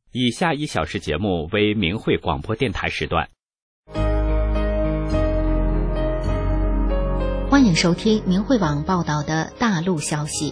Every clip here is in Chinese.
以下1小时节目为明慧广播电台时段。 欢迎收听明慧网报道的大陆消息。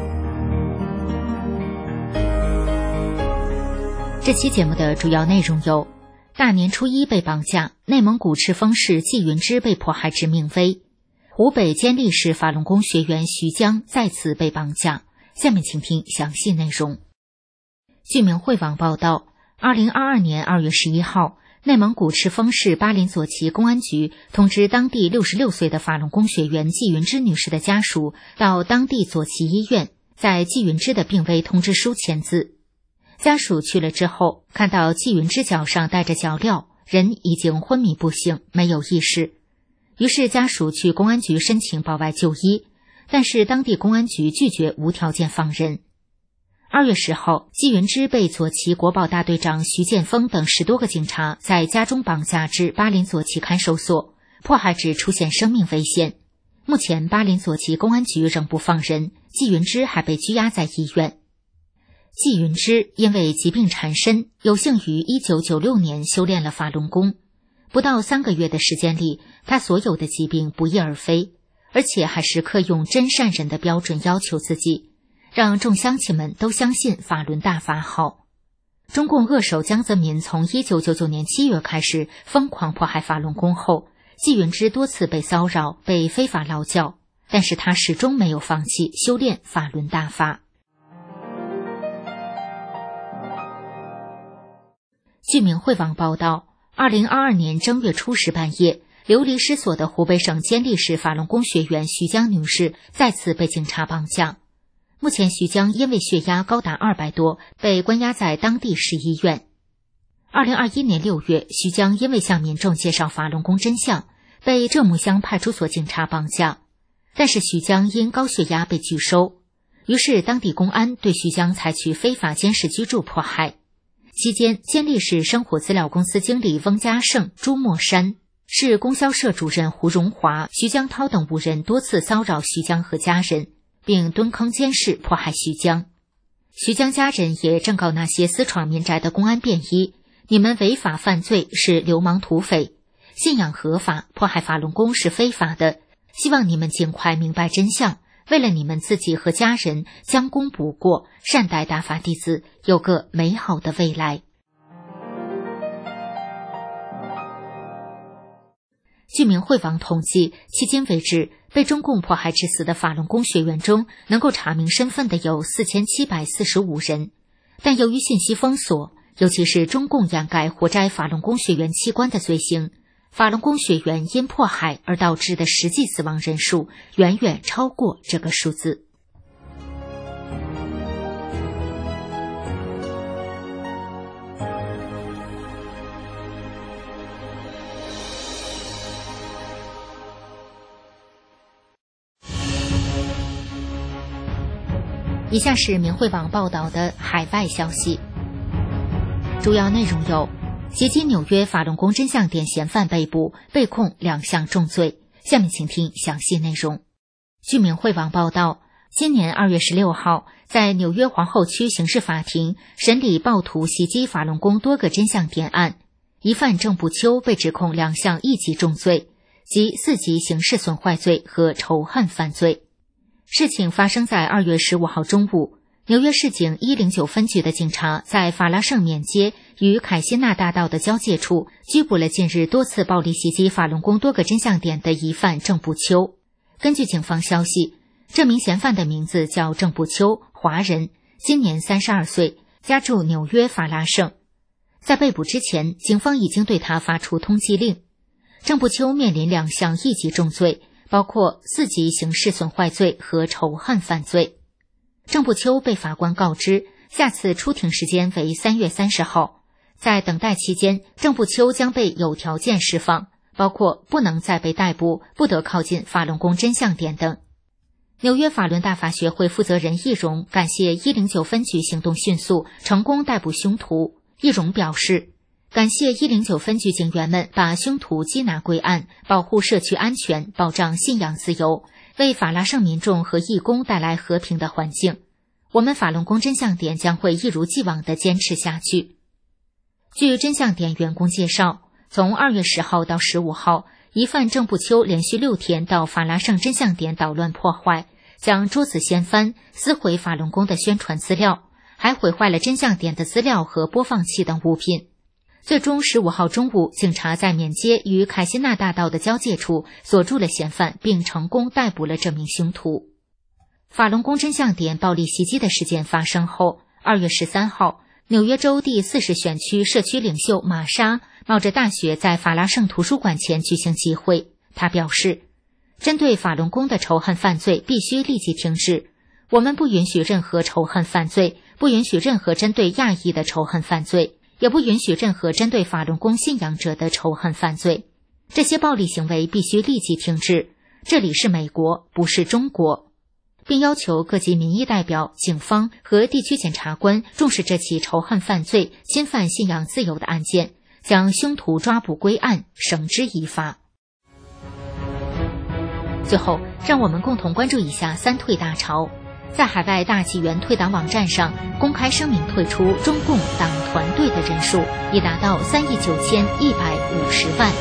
这期节目的主要内容有：大年初一被绑架，内蒙古赤峰市纪云芝被迫害至命危；湖北监利市法轮功学员徐江再次被绑架。下面请听详细内容。据明慧网报道，2022年2月11号，内蒙古赤峰市巴林左旗公安局通知当地66岁的法轮功学员纪云芝女士的家属到当地左旗医院，在纪云芝的病危通知书签字。家属去了之后，看到纪云芝脚上带着脚镣，人已经昏迷不醒，没有意识。于是家属去公安局申请保外就医，但是当地公安局拒绝无条件放人。2月10号，纪云芝被左旗国保大队长徐建峰等10多个警察在家中绑架至巴林左旗看守所，迫害至出现生命危险。目前巴林左旗公安局仍不放人，纪云芝还被拘押在医院。纪云芝因为疾病缠身，有幸于1996年修炼了法轮功。不到3个月的时间里，他所有的疾病不翼而飞，而且还时刻用真善人的标准要求自己，让众乡亲们都相信法轮大法好。中共恶手江泽民从1999年7月开始疯狂迫害法轮功后，纪云芝多次被骚扰，被非法劳教，但是他始终没有放弃修炼法轮大法。据明慧网报道，2022年正月初10半夜，流离失所的湖北省监利市法轮功学员徐江女士再次被警察绑架。目前徐江因为血压高达200多，被关押在当地市医院。2021年6月，徐江因为向民众介绍法轮功真相，被浙木乡派出所警察绑架，但是徐江因高血压被拒收，于是当地公安对徐江采取非法监视居住迫害。期间，监利市生活资料公司经理翁家胜、朱墨山、市供销社主任胡荣华、徐江涛等5人多次骚扰徐江和家人，并蹲坑监视迫害徐江。徐江家人也正告那些私闯民宅的公安便衣：你们违法犯罪，是流氓土匪，信仰合法，迫害法轮功是非法的，希望你们尽快明白真相，为了你们自己和家人将功补过，善待大法弟子，有个美好的未来。据明慧网统计，迄今为止，被中共迫害致死的法轮功学员中，能够查明身份的有4745人。但由于信息封锁，尤其是中共掩盖活摘法轮功学员器官的罪行，法轮功学员因迫害而导致的实际死亡人数远远超过这个数字。以下是明慧网报道的海外消息，主要内容有：袭击纽约法轮功真相点嫌犯被捕，被控2项重罪。下面请听详细内容。据明慧网报道，今年2月16号，在纽约皇后区刑事法庭审理暴徒袭击法轮功多个真相点案，疑犯郑步秋被指控2项1级重罪，即4级刑事损坏罪和仇恨犯罪。事情发生在2月15号中午，纽约市警109分局的警察在法拉盛缅街与凯辛纳大道的交界处拘捕了近日多次暴力袭击法轮功多个真相点的疑犯郑步秋。根据警方消息，这名嫌犯的名字叫郑步秋，华人，今年32岁，家住纽约法拉盛。在被捕之前，警方已经对他发出通缉令。郑步秋面临2项1级重罪，包括4级刑事损坏罪和仇恨犯罪。郑步秋被法官告知，下次出庭时间为3月30号。在等待期间，郑步秋将被有条件释放，包括不能再被逮捕、不得靠近法轮功真相点等。纽约法轮大法学会负责人易容感谢109分局行动迅速，成功逮捕凶徒。易容表示，感谢109分局警员们把凶徒缉拿归案，保护社区安全，保障信仰自由，为法拉盛民众和义工带来和平的环境。我们法轮功真相点将会一如既往地坚持下去。 据真相点员工介绍，从2月10号到15号，疑犯郑步秋连续6天到法拉盛真相点捣乱破坏，将桌子掀翻，撕毁法轮功的宣传资料，还毁坏了真相点的资料和播放器等物品。最终15号中午，警察在缅街与凯西纳大道的交界处锁住了嫌犯，并成功逮捕了这名凶徒。法轮功真相点暴力袭击的事件发生后，2月13号，纽约州第40选区社区领袖玛莎冒着大雪在法拉盛图书馆前举行集会。他表示，针对法轮功的仇恨犯罪必须立即停止，我们不允许任何仇恨犯罪，不允许任何针对亚裔的仇恨犯罪，也不允许任何针对法轮功信仰者的仇恨犯罪。这些暴力行为必须立即停止，这里是美国，不是中国。并要求各级民意代表、警方和地区检察官重视这起仇恨犯罪、侵犯信仰自由的案件，将凶徒抓捕归案，绳之以法。最后，让我们共同关注一下三退大潮。在海外大纪元退党网站上公开声明退出中共党团队的人数已达到39150万。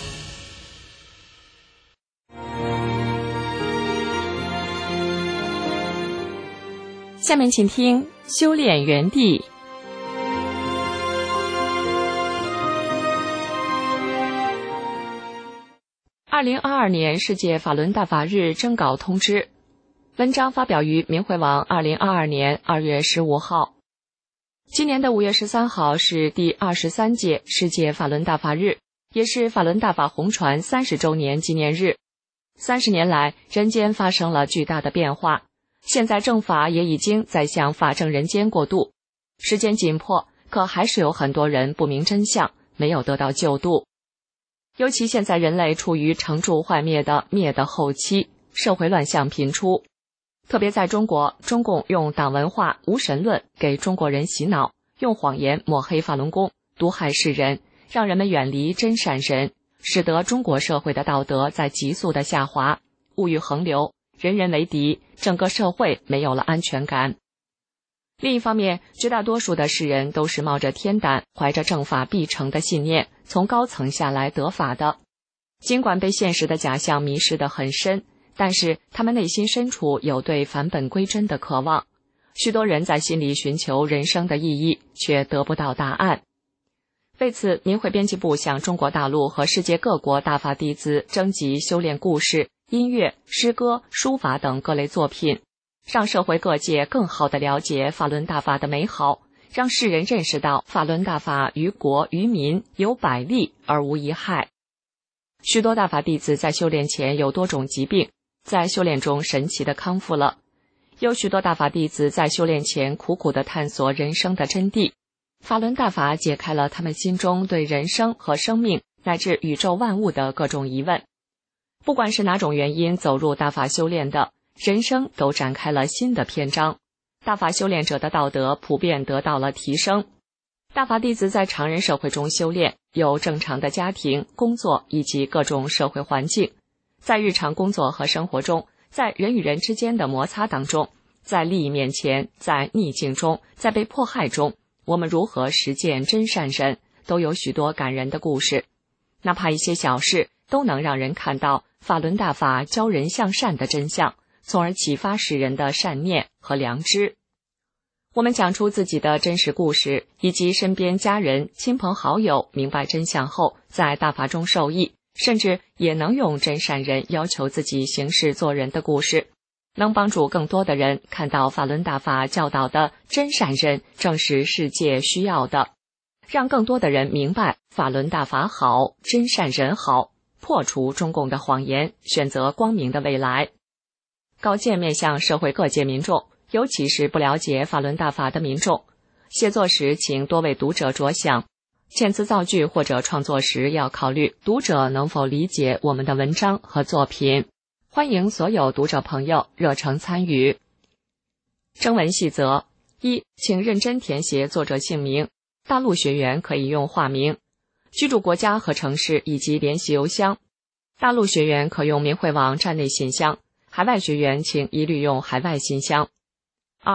下面请听修炼园地。2022年世界法轮大法日征稿通知，文章发表于明慧网2022年2月15号。今年的5月13号是第23届世界法轮大法日，也是法轮大法红传30周年纪念日。30年来，人间发生了巨大的变化。现在正法也已经在向法正人间过渡，时间紧迫，可还是有很多人不明真相，没有得到救度。尤其现在人类处于成住坏灭的灭的后期，社会乱象频出。特别在中国，中共用党文化、无神论给中国人洗脑，用谎言抹黑法轮功，毒害世人，让人们远离真善人，使得中国社会的道德在急速的下滑，物欲横流，人人为敌，整个社会没有了安全感。另一方面，绝大多数的世人都是冒着天胆，怀着正法必成的信念，从高层下来得法的。尽管被现实的假象迷失得很深，但是他们内心深处有对返本归真的渴望。许多人在心里寻求人生的意义，却得不到答案。为此，明慧编辑部向中国大陆和世界各国大法弟子征集修炼故事、音乐、诗歌、书法等各类作品，让社会各界更好地了解法轮大法的美好，让世人认识到法轮大法于国于民有百利而无一害。许多大法弟子在修炼前有多种疾病，在修炼中神奇地康复了。有许多大法弟子在修炼前苦苦地探索人生的真谛，法轮大法解开了他们心中对人生和生命乃至宇宙万物的各种疑问。不管是哪种原因走入大法修炼的，人生都展开了新的篇章，大法修炼者的道德普遍得到了提升。大法弟子在常人社会中修炼，有正常的家庭、工作以及各种社会环境。在日常工作和生活中，在人与人之间的摩擦当中，在利益面前，在逆境中，在被迫害中，我们如何实践真善忍，都有许多感人的故事。哪怕一些小事，都能让人看到法轮大法教人向善的真相，从而启发世人的善念和良知。我们讲出自己的真实故事，以及身边家人、亲朋好友明白真相后，在大法中受益，甚至也能用真善人要求自己行事做人的故事，能帮助更多的人看到法轮大法教导的真善人正是世界需要的，让更多的人明白法轮大法好，真善人好，破除中共的谎言，选择光明的未来。稿件面向社会各界民众，尤其是不了解法轮大法的民众，写作时请多为读者着想，遣词造句或者创作时要考虑读者能否理解我们的文章和作品。欢迎所有读者朋友热诚参与。征文细则：一，请认真填写作者姓名，大陆学员可以用化名，居住国家和城市以及联系邮箱。大陆学员可用明慧网站内信箱，海外学员请一律用海外信箱。二，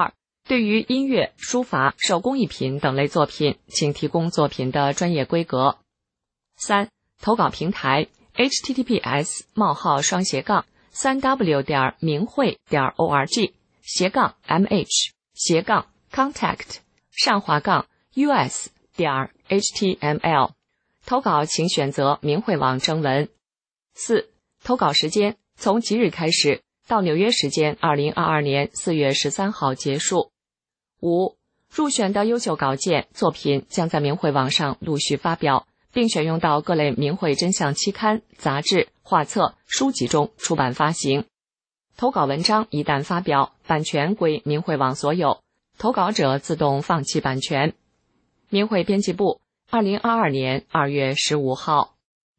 对于音乐、书法、手工艺品等类作品，请提供作品的专业规格。3. 投稿平台 https://minghui.org/contact-us.html 投稿请选择明慧网征文。4. 投稿时间从即日开始到纽约时间2022年4月13号结束。5. 入选的优秀稿件作品将在明慧网上陆续发表，并选用到各类明慧真相期刊、杂志、画册、书籍中出版发行。投稿文章一旦发表，版权归明慧网所有，投稿者自动放弃版权。明慧编辑部2022年2月15号。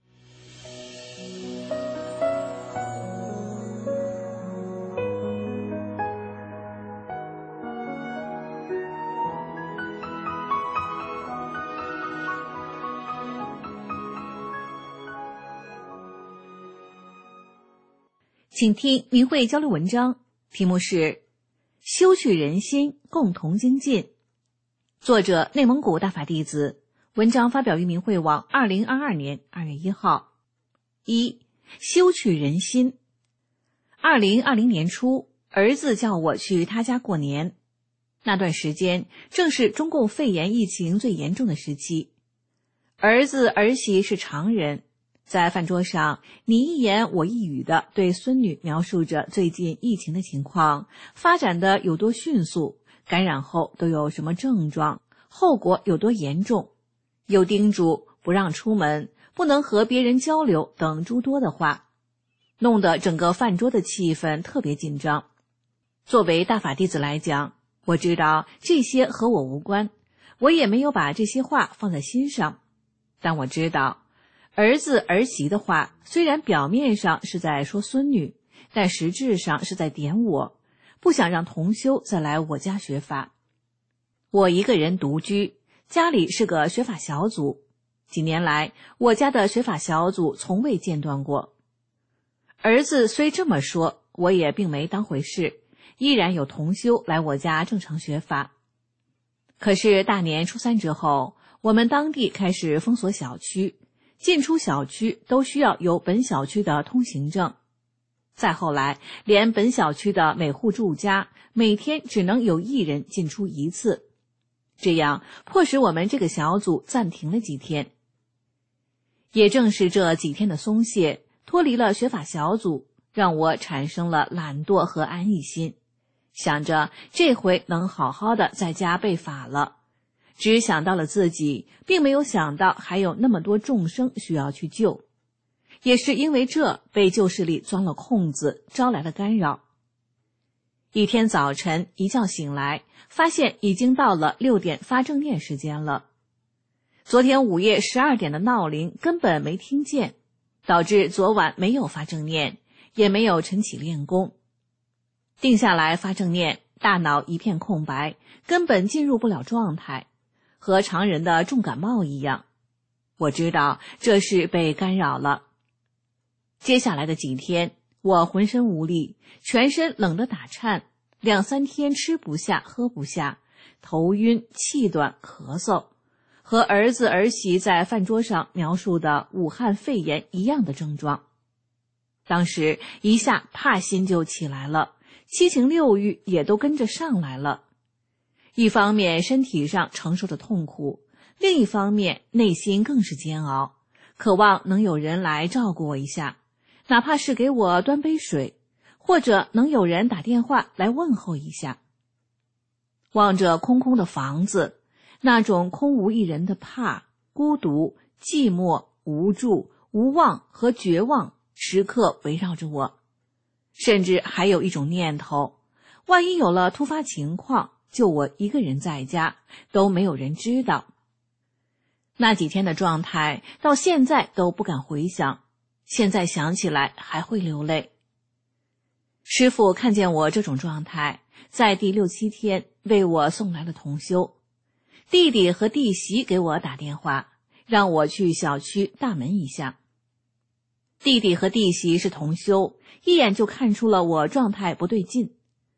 请听明慧交流文章，题目是修去人心，共同精进。作者内蒙古大法弟子，文章发表于明慧网2022年2月1号。1. 修去人心。2020年初，儿子叫我去他家过年。那段时间正是中共肺炎疫情最严重的时期。儿子儿媳是常人，在饭桌上你一言我一语地对孙女描述着最近疫情的情况，发展的有多迅速，感染后都有什么症状，后果有多严重，又叮嘱不让出门，不能和别人交流等诸多的话，弄得整个饭桌的气氛特别紧张。作为大法弟子来讲，我知道这些和我无关，我也没有把这些话放在心上，但我知道儿子儿媳的话虽然表面上是在说孙女，但实质上是在点我，不想让同修再来我家学法。我一个人独居，家里是个学法小组，几年来我家的学法小组从未间断过。儿子虽这么说，我也并没当回事，依然有同修来我家正常学法。可是大年初3之后，我们当地开始封锁小区，进出小区都需要有本小区的通行证。再后来，连本小区的每户住家每天只能有1人进出1次，这样迫使我们这个小组暂停了几天。也正是这几天的松懈，脱离了学法小组，让我产生了懒惰和安逸心，想着这回能好好的在家备法了。只想到了自己，并没有想到还有那么多众生需要去救。也是因为这，被旧势力钻了空子，招来了干扰。一天早晨一觉醒来，发现已经到了6点发正念时间了。昨天午夜12点的闹铃根本没听见，导致昨晚没有发正念，也没有晨起练功。定下来发正念，大脑一片空白，根本进入不了状态，和常人的重感冒一样。我知道这是被干扰了。接下来的几天，我浑身无力，全身冷得打颤，2、3天吃不下喝不下，头晕气短咳嗽，和儿子儿媳在饭桌上描述的武汉肺炎一样的症状。当时一下怕心就起来了，七情六欲也都跟着上来了。一方面身体上承受着痛苦，另一方面内心更是煎熬，渴望能有人来照顾我一下，哪怕是给我端杯水，或者能有人打电话来问候一下。望着空空的房子，那种空无一人的怕、孤独、寂寞、无助、无望和绝望时刻围绕着我。甚至还有一种念头，万一有了突发情况，就我一个人在家，都没有人知道。那几天的状态到现在都不敢回想，现在想起来还会流泪。师父看见我这种状态，在第6、7天为我送来了同修。弟弟和弟媳给我打电话，让我去小区大门一下。弟弟和弟媳是同修，一眼就看出了我状态不对劲。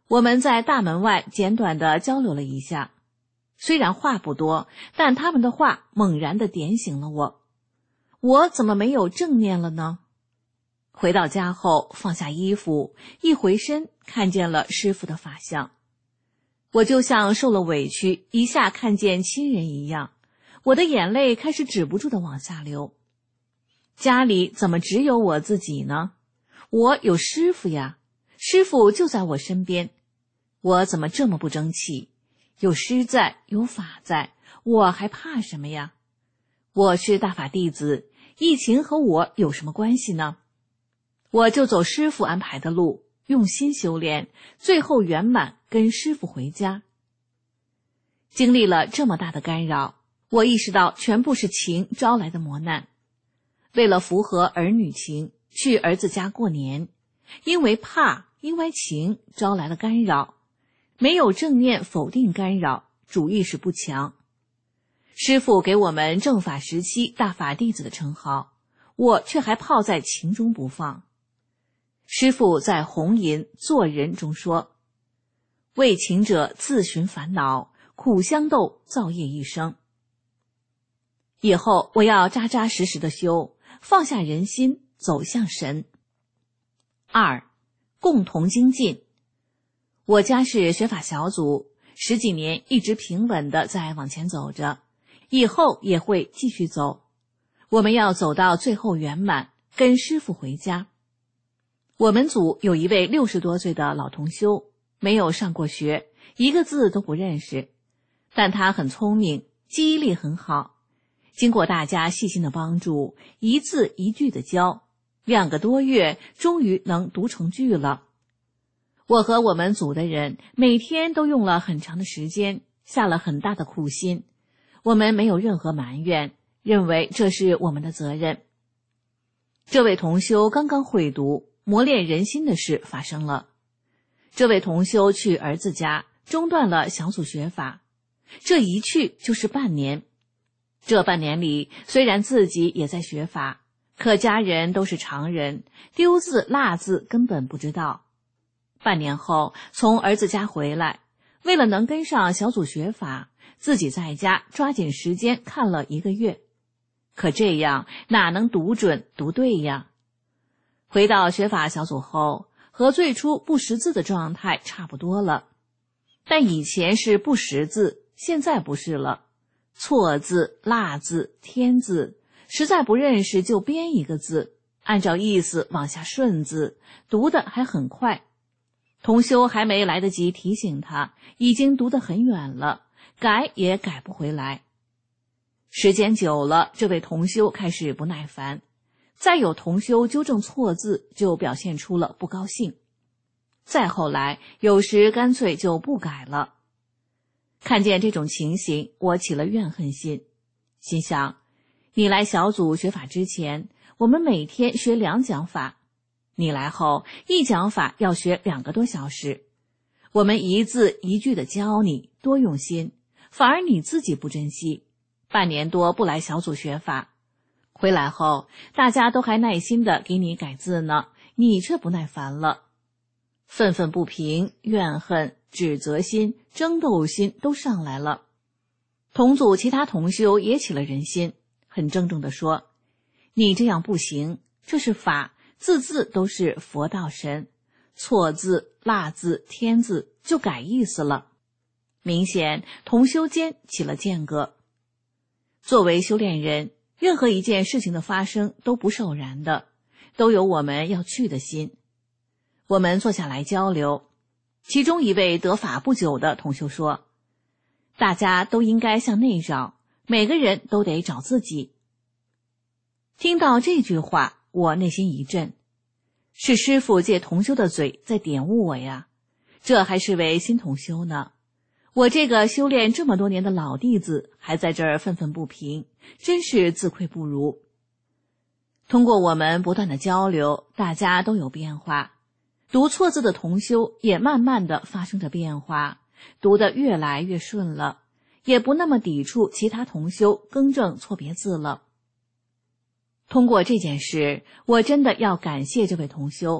我们在大门外简短地交流了一下，虽然话不多，但他们的话猛然地点醒了我。我怎么没有正念了呢？回到家后，放下衣服，一回身看见了师父的法相。我就像受了委屈，一下看见亲人一样，我的眼泪开始止不住地往下流。家里怎么只有我自己呢？我有师父呀，师父就在我身边，我怎么这么不争气？有师在，有法在，我还怕什么呀？我是大法弟子，疫情和我有什么关系呢？我就走师父安排的路，用心修炼，最后圆满跟师父回家。经历了这么大的干扰，我意识到全部是情招来的磨难。为了符合儿女情，去儿子家过年，因为怕，因为情招来了干扰，没有正念否定干扰，主意识不强。师父给我们正法时期大法弟子的称号，我却还泡在情中不放。师父在《红吟做人》中说，为情者自寻烦恼，苦相斗，造业一生。以后我要扎扎实实的修，放下人心，走向神。2. 共同精进。我家是学法小组，10几年一直平稳地在往前走着，以后也会继续走。我们要走到最后圆满，跟师父回家。我们组有一位60多岁的老同修，没有上过学，一个字都不认识，但他很聪明，记忆力很好。经过大家细心的帮助，一字一句的教，2个多月终于能读成句了。我和我们组的人每天都用了很长的时间，下了很大的苦心，我们没有任何埋怨，认为这是我们的责任。这位同修刚刚会读，磨练人心的事发生了。这位同修去儿子家，中断了小组学法，这一去就是半年。这半年里，虽然自己也在学法，可家人都是常人，丢字落字根本不知道。半年后从儿子家回来，为了能跟上小组学法，自己在家抓紧时间看了1个月，可这样哪能读准读对呀？回到学法小组后，和最初不识字的状态差不多了，但以前是不识字，现在不是了。错字、落字、添字，实在不认识就编一个字，按照意思往下顺字，读得还很快。同修还没来得及提醒他，已经读得很远了，改也改不回来。时间久了，这位同修开始不耐烦，再有同修纠正错字，就表现出了不高兴。再后来，有时干脆就不改了。看见这种情形，我起了怨恨心，心想，你来小组学法之前，我们每天学2讲法，你来后1讲法要学2个多小时，我们一字一句的教你，多用心，反而你自己不珍惜，半年多不来小组学法，回来后大家都还耐心的给你改字呢，你却不耐烦了。愤愤不平、怨恨、指责心、争斗心都上来了。同组其他同修也起了人心，很郑重地说，你这样不行，这是法，字字都是佛道神，错字、落字、添字就改意思了。明显同修间起了间隔。作为修炼人，任何一件事情的发生都不是偶然的，都有我们要去的心。我们坐下来交流，其中一位得法不久的同修说，大家都应该向内找，每个人都得找自己。听到这句话，我内心一震，是师父借同修的嘴在点悟我呀，这还是位新同修呢。我这个修炼这么多年的老弟子还在这儿愤愤不平，真是自愧不如。通过我们不断的交流，大家都有变化，读错字的同修也慢慢的发生着变化，读得越来越顺了，也不那么抵触其他同修更正错别字了。通过这件事，我真的要感谢这位同修，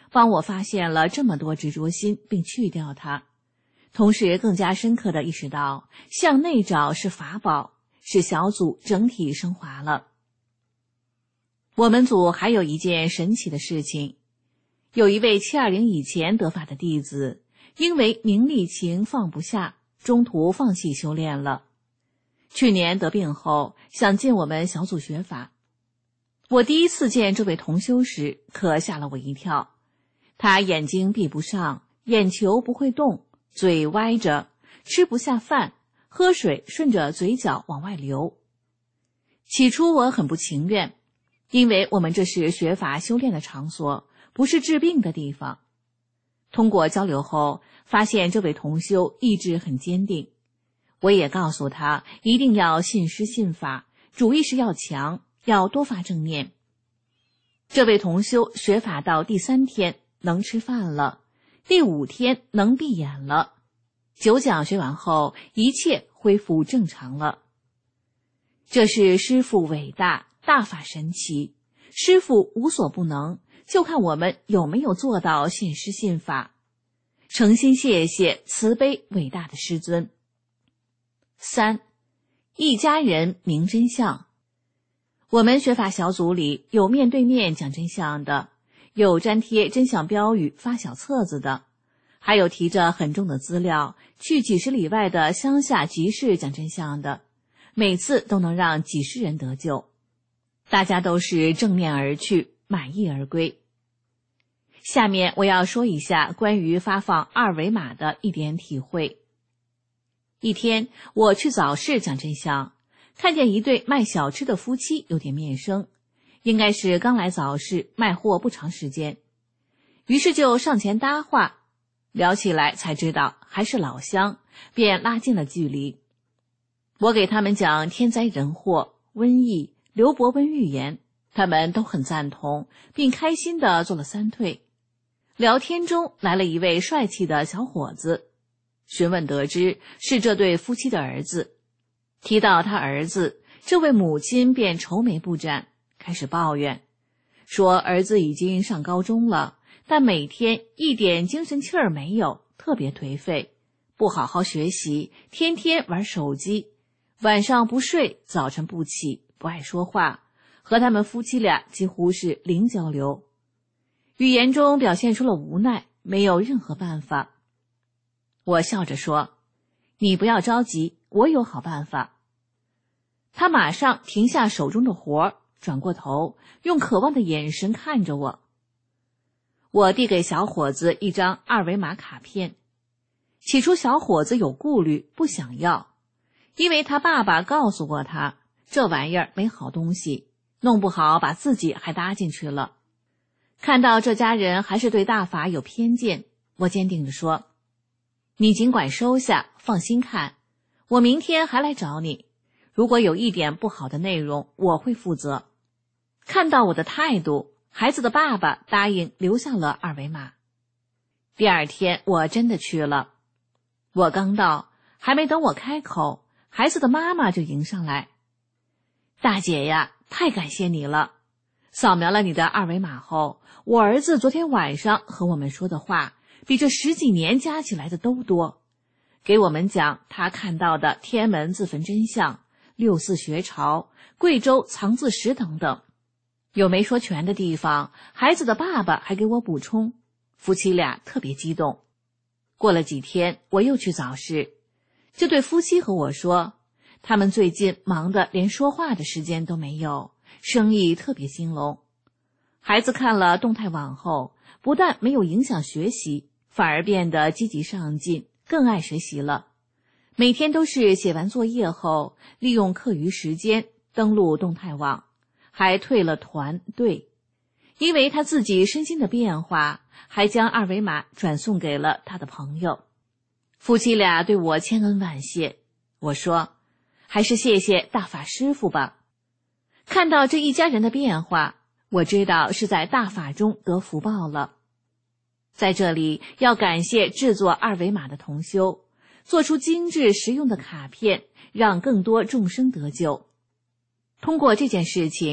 帮我发现了这么多执着心并去掉它，同时更加深刻地意识到向内找是法宝，使小组整体升华了。我们组还有一件神奇的事情，有一位720以前得法的弟子，因为名利情放不下，中途放弃修炼了。去年得病后，想进我们小组学法。我第一次见这位同修时，可吓了我一跳。他眼睛闭不上，眼球不会动，嘴歪着，吃不下饭，喝水顺着嘴角往外流。起初我很不情愿，因为我们这是学法修炼的场所，不是治病的地方。通过交流后，发现这位同修意志很坚定。我也告诉他一定要信师信法，主意识要强，要多发正念。这位同修学法到第3天能吃饭了，第5天能闭眼了。9讲学完后，一切恢复正常了。这是师父伟大，大法神奇，师父无所不能，就看我们有没有做到信师信法。诚心谢谢慈悲伟大的师尊。3. 一家人明真相。我们学法小组里有面对面讲真相的，有粘贴真相标语发小册子的，还有提着很重的资料去几十里外的乡下集市讲真相的，每次都能让几十人得救。大家都是正面而去，满意而归。下面我要说一下关于发放2维码的一点体会。一天，我去早市讲真相，看见一对卖小吃的夫妻有点面生，应该是刚来早市卖货不长时间，于是就上前搭话，聊起来才知道还是老乡，便拉近了距离。我给他们讲天灾人祸、瘟疫、刘伯温预言，他们都很赞同，并开心地做了3退。聊天中来了一位帅气的小伙子，询问得知是这对夫妻的儿子。提到他儿子，这位母亲便愁眉不展，开始抱怨，说儿子已经上高中了，但每天一点精神气儿没有，特别颓废，不好好学习，天天玩手机，晚上不睡，早晨不起，不爱说话，和他们夫妻俩几乎是零交流。语言中表现出了无奈，没有任何办法。我笑着说，你不要着急，我有好办法。他马上停下手中的活，转过头，用渴望的眼神看着我。我递给小伙子一张2维码卡片。起初小伙子有顾虑，不想要，因为他爸爸告诉过他，这玩意儿没好东西，弄不好把自己还搭进去了。看到这家人还是对大法有偏见，我坚定地说，你尽管收下，放心看，我明天还来找你，如果有一点不好的内容，我会负责。看到我的态度，孩子的爸爸答应留下了2维码。第2天我真的去了，我刚到，还没等我开口，孩子的妈妈就迎上来，大姐呀，太感谢你了，扫描了你的2维码后，我儿子昨天晚上和我们说的话比这10几年加起来的都多，给我们讲他看到的天安门自焚真相、6四学潮、贵州藏字石等等，有没说全的地方，孩子的爸爸还给我补充，夫妻俩特别激动。过了几天，我又去早市，这对夫妻和我说，他们最近忙得连说话的时间都没有，生意特别兴隆。孩子看了动态网后，不但没有影响学习，反而变得积极上进，更爱学习了。每天都是写完作业后，利用课余时间登录动态网，还退了团队。因为他自己身心的变化，还将2维码转送给了他的朋友。夫妻俩对我千恩万谢，我说，还是谢谢大法师父吧。看到这一家人的变化，我知道是在大法中得福报了。在这里要感谢制作2维码的同修，做出精致实用的卡片，让更多众生得救。通过这件事情，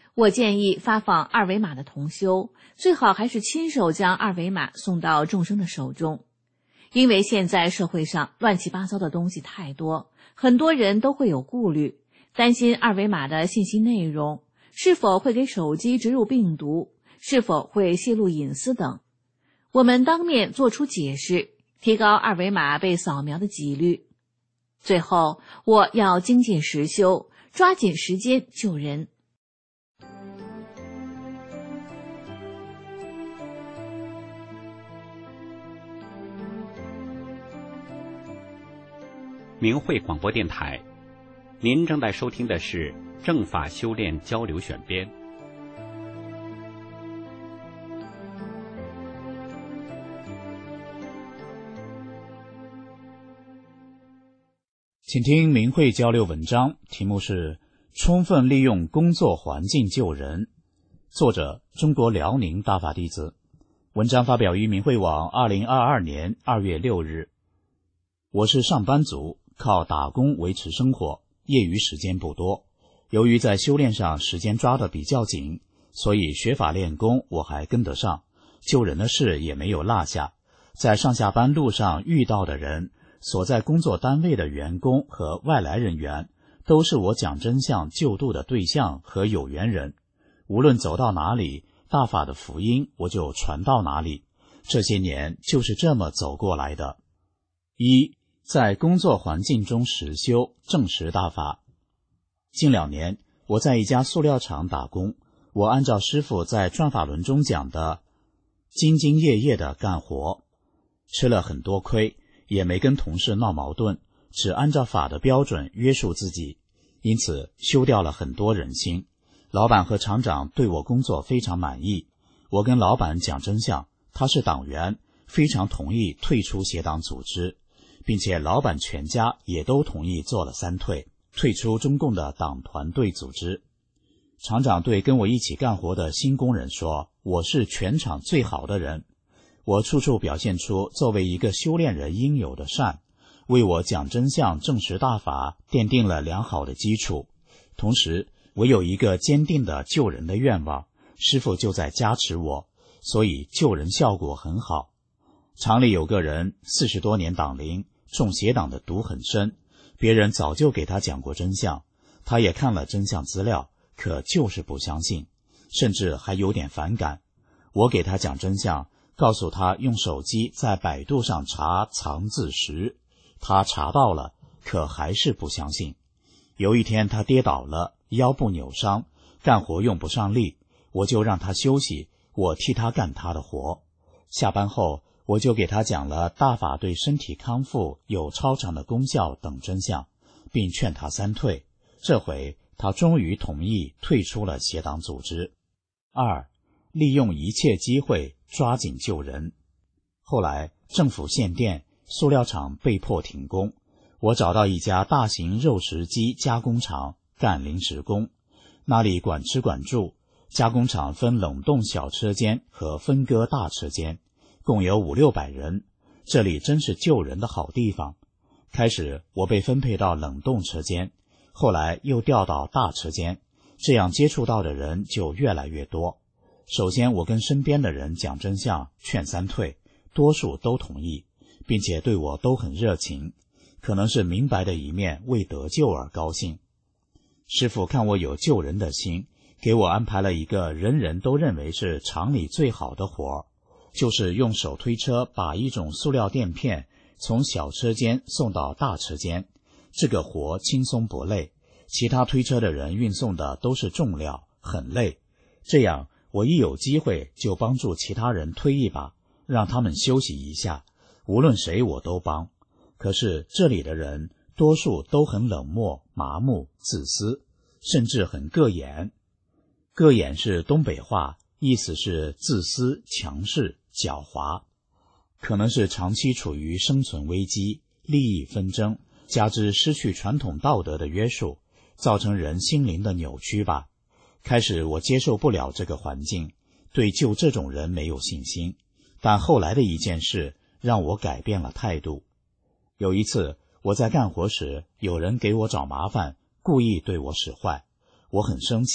我建议发放二维码的同修，最好还是亲手将二维码送到众生的手中。因为现在社会上乱七八糟的东西太多，很多人都会有顾虑，担心二维码的信息内容是否会给手机植入病毒，是否会泄露隐私等。我们当面做出解释，提高二维码被扫描的几率。最后，我要精进实修，抓紧时间救人。 明慧广播电台，您正在收听的是正法修炼交流选编。 请听明慧交流文章，题目是充分利用工作环境救人，作者中国辽宁大法弟子。文章发表于明慧网2022年2月6日。我是上班族，靠打工维持生活，业余时间不多。由于在修炼上时间抓得比较紧，所以学法练功我还跟得上，救人的事也没有落下。在上下班路上遇到的人，所在工作单位的员工和外来人员，都是我讲真相救度的对象和有缘人。无论走到哪里，大法的福音我就传到哪里。这些年就是这么走过来的。一，在工作环境中实修，证实大法。近2年，我在一家塑料厂打工，我按照师父在转法轮中讲的，兢兢业业地干活，吃了很多亏，也没跟同事闹矛盾，只按照法的标准约束自己，因此修掉了很多人心。老板和厂长对我工作非常满意，我跟老板讲真相，他是党员，非常同意退出邪党组织，并且老板全家也都同意做了3退，退出中共的党团队组织。厂长对跟我一起干活的新工人说，我是全场最好的人。我处处表现出作为一个修炼人应有的善，为我讲真相证实大法奠定了良好的基础。同时我有一个坚定的救人的愿望，师父就在加持我，所以救人效果很好。厂里有个人40多年党龄，中邪党的毒很深，别人早就给他讲过真相，他也看了真相资料，可就是不相信，甚至还有点反感。我给他讲真相，告诉他用手机在百度上查藏字石，他查到了，可还是不相信。有一天他跌倒了，腰部扭伤，干活用不上力，我就让他休息，我替他干他的活。下班后我就给他讲了大法对身体康复有超常的功效等真相，并劝他3退。这回他终于同意退出了邪党组织。2，利用一切机会抓紧救人。后来政府限电，塑料厂被迫停工，我找到一家大型肉食机加工厂干临时工，那里管吃管住。加工厂分冷冻小车间和分割大车间，共有500-600人，这里真是救人的好地方。开始我被分配到冷冻车间，后来又调到大车间，这样接触到的人就越来越多。首先我跟身边的人讲真相，劝3退，多数都同意，并且对我都很热情，可能是明白的一面为得救而高兴。师父看我有救人的心，给我安排了一个人人都认为是厂里最好的活，就是用手推车把一种塑料垫片从小车间送到大车间。这个活轻松不累，其他推车的人运送的都是重料，很累。这样我一有机会就帮助其他人推一把，让他们休息一下，无论谁我都帮。可是这里的人多数都很冷漠、麻木、自私，甚至很膈眼。膈眼是东北话，意思是自私、强势、狡猾。可能是长期处于生存危机、利益纷争，加之失去传统道德的约束，造成人心灵的扭曲吧。开始我接受不了这个环境，对救这种人没有信心，但后来的一件事让我改变了态度。有一次我在干活时，有人给我找麻烦，故意对我使坏，我很生气，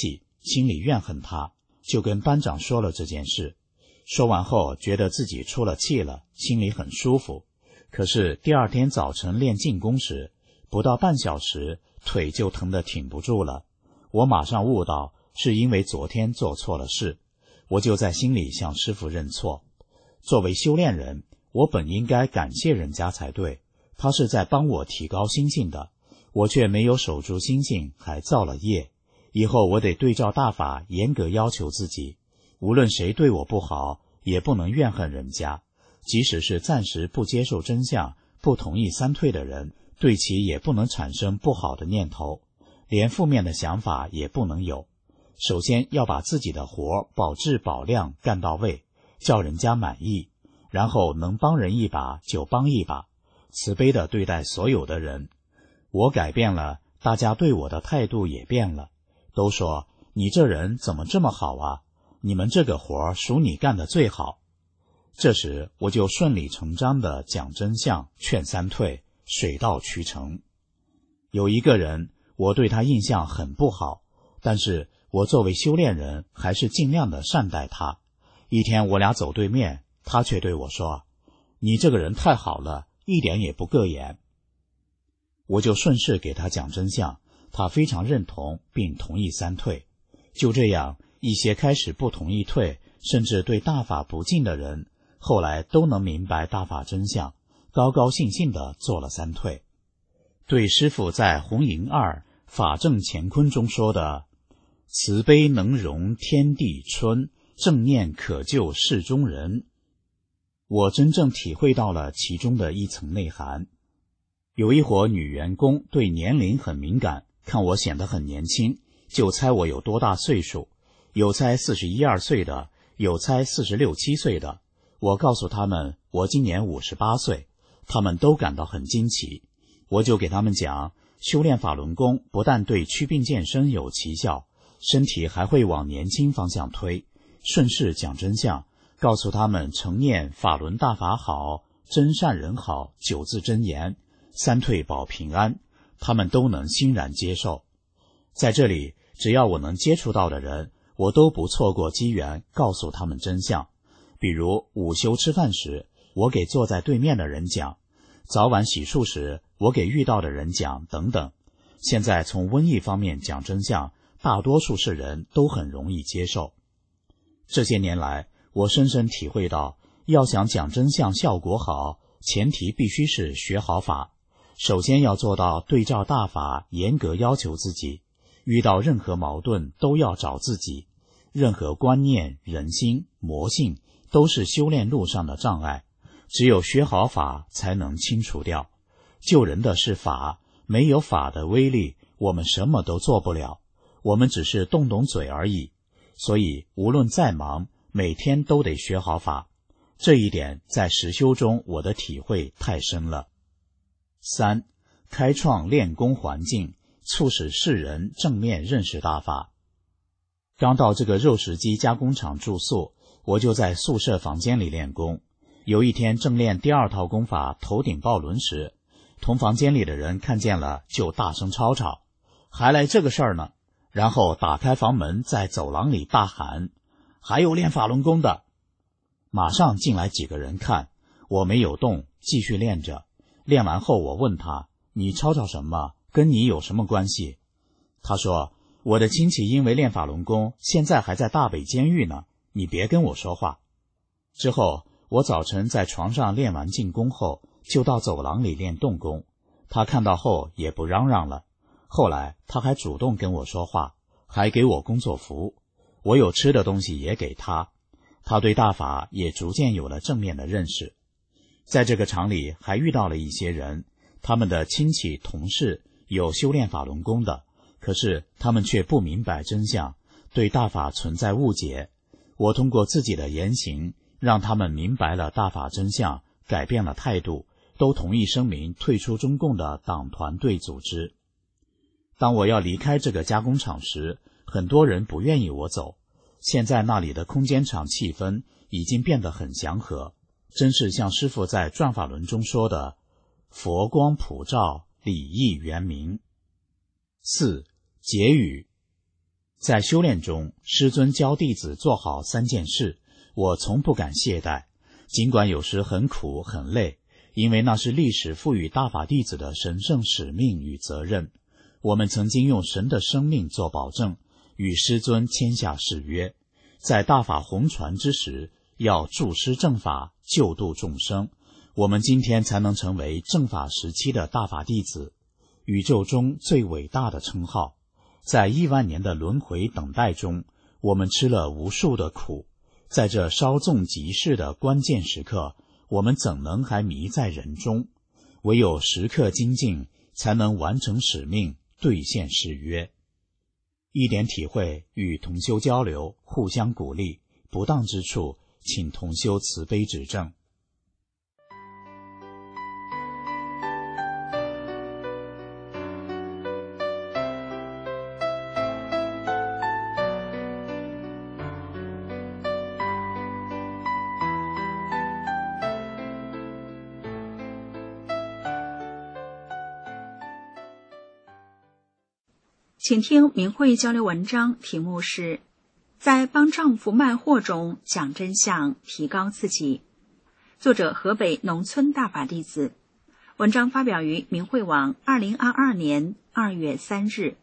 心里怨恨他，就跟班长说了这件事。说完后觉得自己出了气了，心里很舒服。可是第二天早晨练静功时，不到半小时，腿就疼得挺不住了。我马上悟到是因为昨天做错了事，我就在心里向师父认错。作为修炼人，我本应该感谢人家才对，他是在帮我提高心性的，我却没有守住心性，还造了业。以后我得对照大法，严格要求自己，无论谁对我不好，也不能怨恨人家。即使是暂时不接受真相、不同意三退的人，对其也不能产生不好的念头，连负面的想法也不能有。首先要把自己的活保质保量干到位，叫人家满意，然后能帮人一把就帮一把，慈悲地对待所有的人。我改变了，大家对我的态度也变了，都说你这人怎么这么好啊，你们这个活属你干得最好。这时我就顺理成章地讲真相，劝三退，水到渠成。有一个人，我对他印象很不好，但是我作为修炼人，还是尽量地善待他。一天我俩走对面，他却对我说，你这个人太好了，一点也不膈眼。我就顺势给他讲真相，他非常认同并同意三退。就这样，一些开始不同意退，甚至对大法不敬的人，后来都能明白大法真相，高高兴兴地做了三退。对师父在弘营二法正乾坤中说的慈悲能容天地春，正念可救世中人，我真正体会到了其中的一层内涵。有一伙女员工对年龄很敏感，看我显得很年轻，就猜我有多大岁数，有猜41、2岁的，有猜46、7岁的。我告诉他们我今年58岁，他们都感到很惊奇。我就给他们讲，修炼法轮功不但对祛病健身有奇效，身体还会往年轻方向推。顺势讲真相，告诉他们成念法轮大法好，真善人好9字真言，三退保平安，他们都能欣然接受。在这里，只要我能接触到的人，我都不错过机缘告诉他们真相。比如午休吃饭时，我给坐在对面的人讲；早晚洗漱时，我给遇到的人讲，等等。现在从瘟疫方面讲真相，大多数世人都很容易接受。这些年来，我深深体会到，要想讲真相效果好，前提必须是学好法。首先要做到对照大法，严格要求自己，遇到任何矛盾都要找自己。任何观念、人心、魔性都是修炼路上的障碍，只有学好法才能清除掉。救人的是法，没有法的威力，我们什么都做不了，我们只是动动嘴而已。所以无论再忙，每天都得学好法。这一点在实修中我的体会太深了。3. 开创练功环境，促使世人正面认识大法。刚到这个肉食鸡加工厂住宿，我就在宿舍房间里练功。有一天正练第2套功法头顶抱轮时，同房间里的人看见了就大声吵吵，还来这个事儿呢。然后打开房门，在走廊里大喊，还有练法轮功的。马上进来几个人看，我没有动，继续练着。练完后我问他，你吵吵什么？跟你有什么关系？他说，我的亲戚因为练法轮功，现在还在大北监狱呢，你别跟我说话。之后我早晨在床上练完静功后，就到走廊里练动功。他看到后也不嚷嚷了。后来他还主动跟我说话，还给我工作服，我有吃的东西也给他。他对大法也逐渐有了正面的认识。在这个厂里还遇到了一些人，他们的亲戚同事有修炼法轮功的，可是他们却不明白真相，对大法存在误解。我通过自己的言行，让他们明白了大法真相，改变了态度，都同意声明退出中共的党团队组织。当我要离开这个加工厂时，很多人不愿意我走。现在那里的空间场气氛已经变得很祥和，真是像师父在转法轮中说的，佛光普照，礼义圆明。4. 结语。 在修炼中，师尊教弟子做好3件事，我从不敢懈怠，尽管有时很苦很累，因为那是历史赋予大法弟子的神圣使命与责任。我们曾经用神的生命做保证，与师尊签下誓约，在大法弘传之时，要助师正法，救度众生。我们今天才能成为正法时期的大法弟子，宇宙中最伟大的称号。在亿万年的轮回等待中，我们吃了无数的苦，在这稍纵即逝的关键时刻，我们怎能还迷在人中？唯有时刻精进，才能完成使命，兑现誓约。一点体会，与同修交流，互相鼓励，不当之处，请同修慈悲指正。 请听明慧交流文章，题目是在帮丈夫卖货中讲真相，提高自己。作者河北农村大法弟子。文章发表于明慧网2022年2月3日。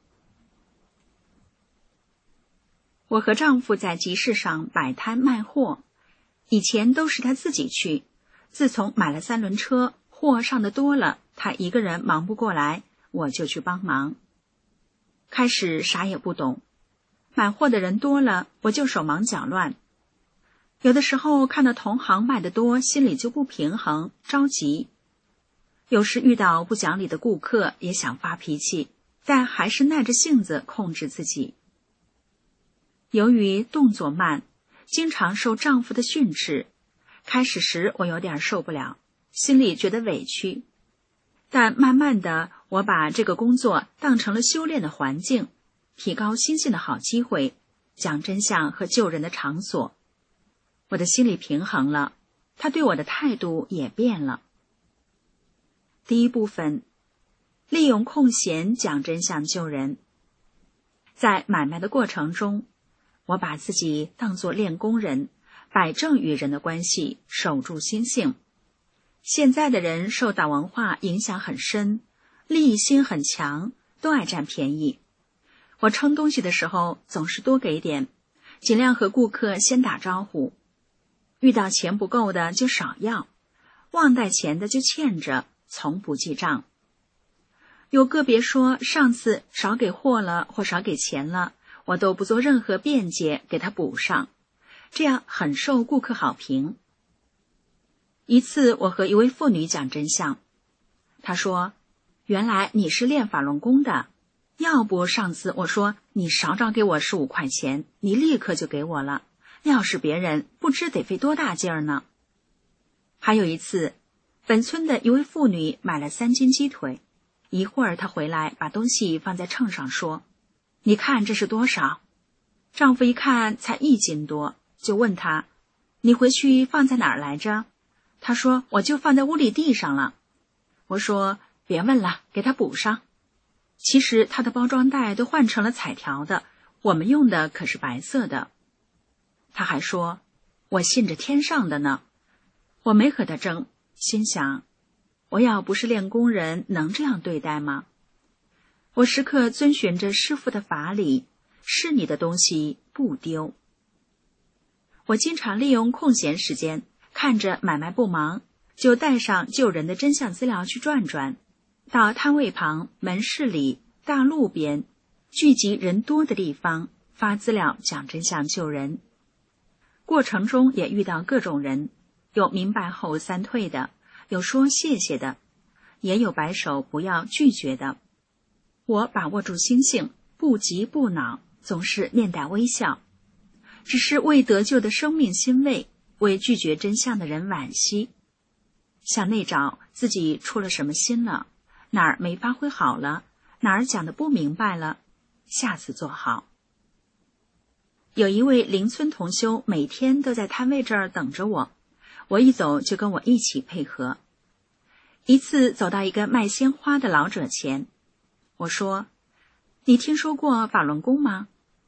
我和丈夫在集市上摆摊卖货，以前都是他自己去，自从买了3轮车，货上的多了，他一个人忙不过来，我就去帮忙。开始啥也不懂，买货的人多了，我就手忙脚乱。有的时候看到同行卖得多，心里就不平衡，着急。有时遇到不讲理的顾客，也想发脾气，但还是耐着性子控制自己。由于动作慢，经常受丈夫的训斥，开始时我有点受不了，心里觉得委屈。但慢慢的，我把这个工作当成了修炼的环境，提高心性的好机会，讲真相和救人的场所。我的心理平衡了，他对我的态度也变了。第一部分，利用空闲讲真相救人。在买卖的过程中，我把自己当作练功人，摆正与人的关系，守住心性。现在的人受党文化影响很深，利益心很强，都爱占便宜。我称东西的时候总是多给点，尽量和顾客先打招呼。遇到钱不够的就少要，忘带钱的就欠着，从不记账。有个别说上次少给货了或少给钱了，我都不做任何辩解，给他补上，这样很受顾客好评。一次我和一位妇女讲真相，她说，原来你是练法轮功的，要不上次我说你少找给我15块钱，你立刻就给我了，要是别人不知得费多大劲儿呢。还有一次，本村的一位妇女买了3斤鸡腿，一会儿她回来把东西放在秤上说，你看这是多少？丈夫一看才1斤多，就问她，你回去放在哪儿来着？她说，我就放在屋里地上了。我说，别问了，给她补上。其实她的包装袋都换成了彩条的，我们用的可是白色的。她还说，我信着天上的呢。我没和她争，心想，我要不是练功人，能这样对待吗？我时刻遵循着师父的法理，是你的东西不丢。我经常利用空闲时间，看着买卖不忙，就带上救人的真相资料去转转，到摊位旁、门市里、大路边，聚集人多的地方，发资料讲真相救人。过程中也遇到各种人，有明白后3退的，有说谢谢的，也有摆手不要拒绝的。我把握住心性，不急不恼，总是面带微笑，只是为得救的生命欣慰，为拒绝真相的人惋惜，向内找自己出了什么心了，哪儿没发挥好了，哪儿讲得不明白了，下次做好。有一位邻村同修每天都在摊位这儿等着我，我一走就跟我一起配合。一次走到一个卖鲜花的老者前，我说，你听说过法轮功吗？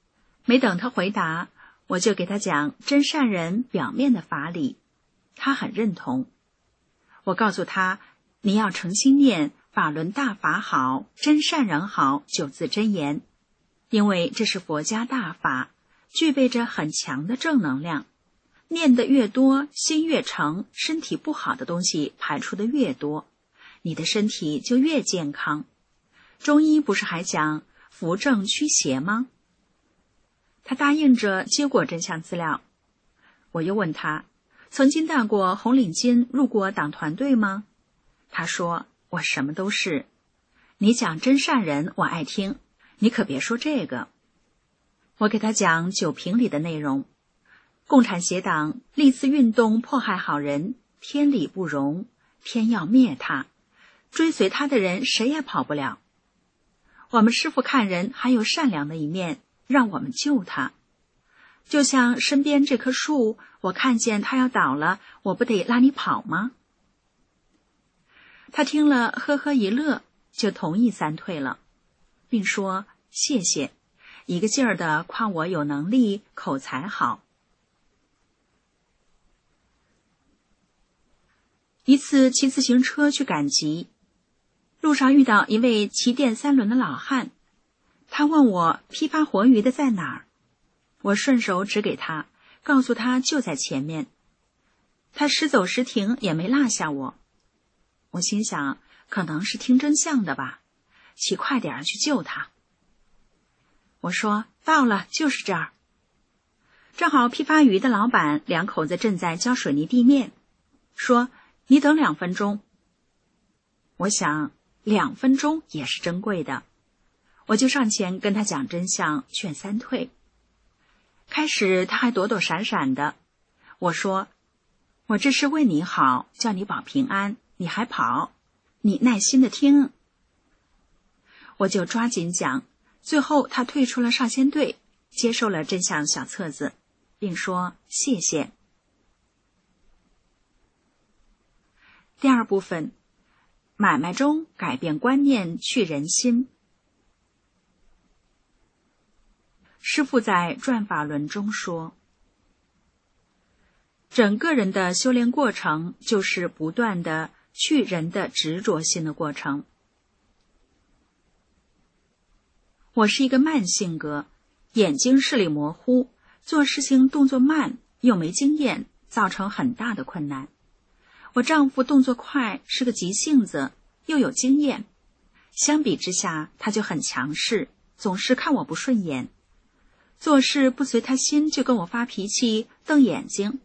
没等他回答，我就给他讲真善人表面的法理，他很认同。我告诉他，你要诚心念法轮大法好，真善人好9字真言，因为这是佛家大法，具备着很强的正能量，念得越多，心越诚，身体不好的东西排出的越多，你的身体就越健康。中医不是还讲扶正驱邪吗？他答应着接过真相资料。我又问他，曾经带过红领巾入过党团队吗？他说，我什么都是。你讲真善人我爱听，你可别说这个。我给他讲9评里的内容，共产协党历次运动迫害好人，天理不容，天要灭他，追随他的人谁也跑不了。我们师父看人还有善良的一面，让我们救他。就像身边这棵树，我看见它要倒了，我不得拉你跑吗？他听了呵呵一乐，就同意3退了，并说谢谢，一个劲儿地夸我有能力，口才好。一次骑自行车去赶集，路上遇到一位骑电3轮的老汉，他问我批发活鱼的在哪儿，我顺手指给他，告诉他就在前面。他时走时停，也没落下我。我心想，可能是听真相的吧，骑快点去救他。我说到了，就是这儿。正好批发鱼的老板2口子正在浇水泥地面，说你等2分钟。我想2分钟也是珍贵的，我就上前跟他讲真相，劝3退。开始他还躲躲闪闪的，我说我这是为你好，叫你保平安，你还跑，你耐心的听。我就抓紧讲，最后他退出了少先队，接受了真相小册子，并说谢谢。第2部分，买卖中改变观念，去人心。师父在转法轮中说，整个人的修炼过程就是不断的去人的执着心的过程。我是一个慢性格，眼睛视力模糊，做事情动作慢，又没经验，造成很大的困难。我丈夫动作快，是个急性子，又有经验，相比之下他就很强势，总是看我不顺眼，做事不随他心就跟我发脾气，瞪眼睛。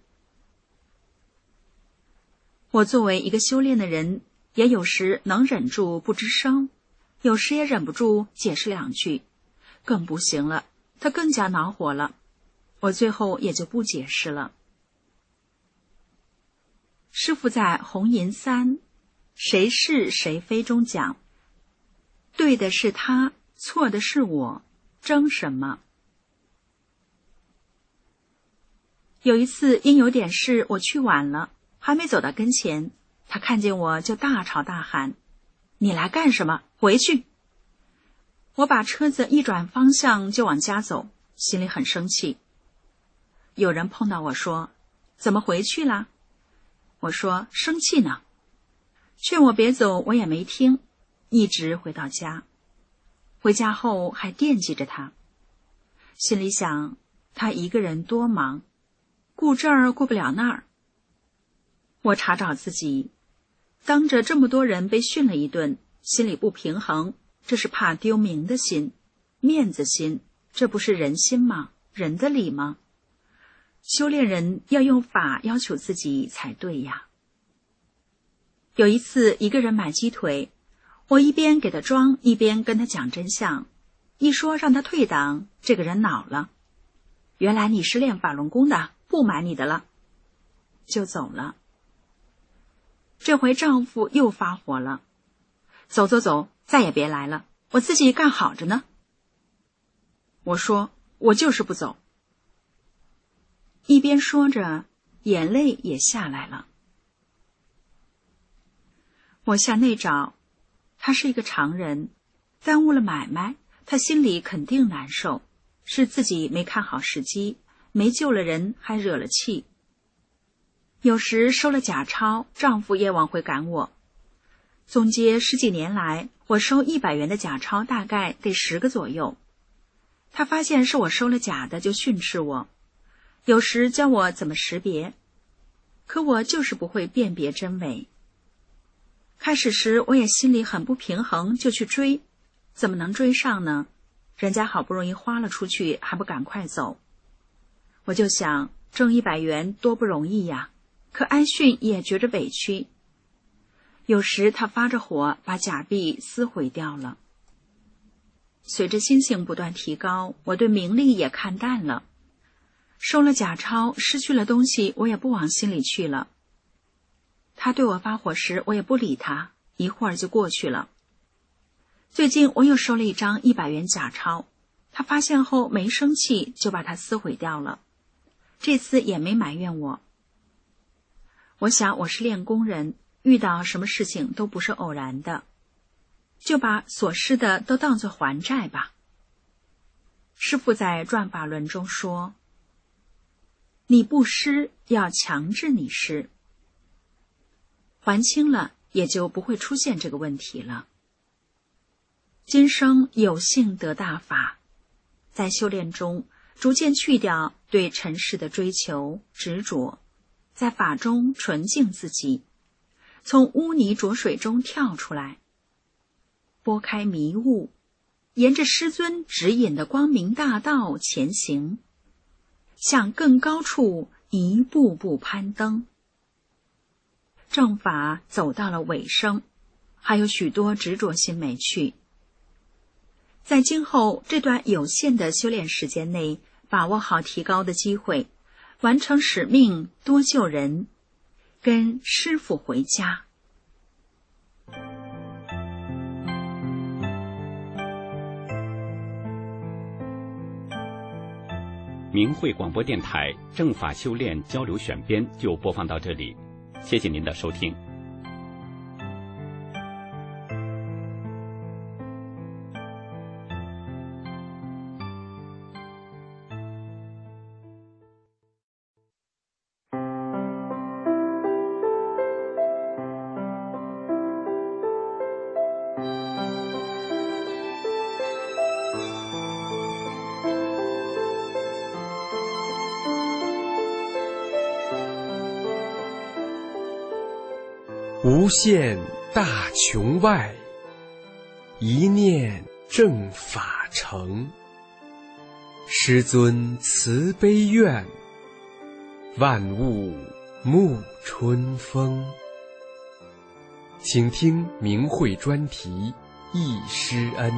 我作为一个修炼的人，也有时能忍住不吱声，有时也忍不住解释2句，更不行了，他更加恼火了，我最后也就不解释了。师父在红银3谁是谁非中讲，对的是他，错的是我，争什么？有一次因有点事我去晚了，还没走到跟前，他看见我就大吵大喊，你来干什么？回去！我把车子一转方向就往家走，心里很生气。有人碰到我说，怎么回去了？我说生气呢。劝我别走我也没听，一直回到家。回家后还惦记着他，心里想他一个人多忙，顾这儿顾不了那儿。我查找自己，当着这么多人被训了一顿，心里不平衡，这是怕丢名的心，面子心，这不是人心吗？人的理吗？修炼人要用法要求自己才对呀。有一次一个人买鸡腿，我一边给他装，一边跟他讲真相，一说让他退档，这个人恼了，原来你是练法轮功的，不买你的了，就走了。这回丈夫又发火了，走走走，再也别来了，我自己干好着呢。我说我就是不走，一边说着眼泪也下来了。我向内找，他是一个常人，耽误了买卖，他心里肯定难受， 是自己没看好时机，没救了人，还惹了气。有时收了假钞，丈夫也往回赶我。总结10几年来，我收100元的假钞大概得10个左右。他发现是我收了假的，就训斥我，有时教我怎么识别，可我就是不会辨别真伪。开始时我也心里很不平衡，就去追，怎么能追上呢？人家好不容易花了出去，还不赶快走。我就想，挣100元多不容易呀，可安训也觉着委屈。有时他发着火，把假币撕毁掉了。随着心性不断提高，我对名利也看淡了。收了假钞，失去了东西，我也不往心里去了。他对我发火时，我也不理他，一会儿就过去了。最近我又收了一张100元假钞，他发现后没生气，就把它撕毁掉了。这次也没埋怨我。我想我是练功人，遇到什么事情都不是偶然的，就把所失的都当作还债吧。师父在转法轮中说，你不失，要强制你失，还清了也就不会出现这个问题了。今生有幸得大法，在修炼中逐渐去掉对尘世的追求执着，在法中纯净自己，从污泥浊水中跳出来，拨开迷雾，沿着师尊指引的光明大道前行，向更高处一步步攀登。正法走到了尾声，还有许多执着心没去。在今后这段有限的修炼时间内，把握好提高的机会，完成使命，多救人，跟师父回家。 明慧广播电台正法修炼交流选编就播放到这里，谢谢您的收听。 无限大穹外，一念正法成。师尊慈悲愿，万物沐春风。请听明慧专题忆师恩。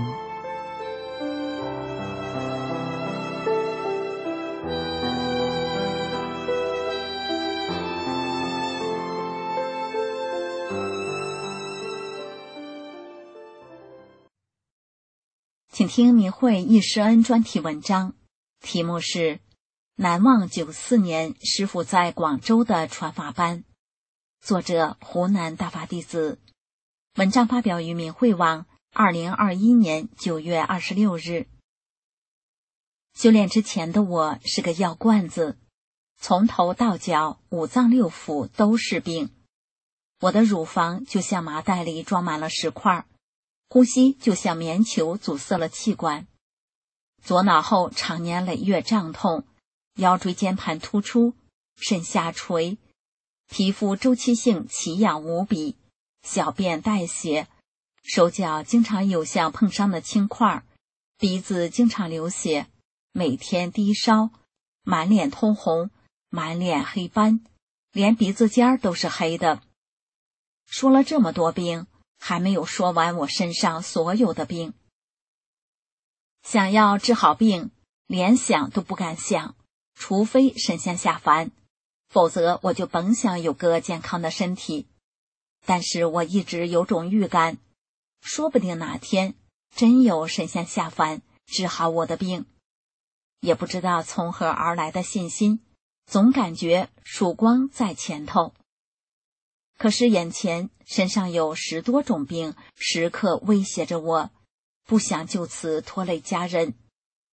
请听明慧忆师恩专题文章，题目是《难忘94年师父在广州的传法班》，作者湖南大法弟子。文章发表于明慧网2021年9月26日。修炼之前的我是个药罐子，从头到脚5脏6腑都是病。我的乳房就像麻袋里装满了石块，呼吸就像棉球阻塞了气管，左脑后常年累月胀痛，腰椎间盘突出，肾下垂，皮肤周期性奇痒无比，小便带血，手脚经常有像碰伤的青块，鼻子经常流血，每天低烧，满脸通红，满脸黑斑，连鼻子尖都是黑的。说了这么多病，还没有说完我身上所有的病。想要治好病，连想都不敢想，除非神仙下凡，否则我就甭想有个健康的身体。但是我一直有种预感，说不定哪天真有神仙下凡治好我的病。也不知道从何而来的信心，总感觉曙光在前头。可是眼前身上有10多种病，时刻威胁着我，不想就此拖累家人。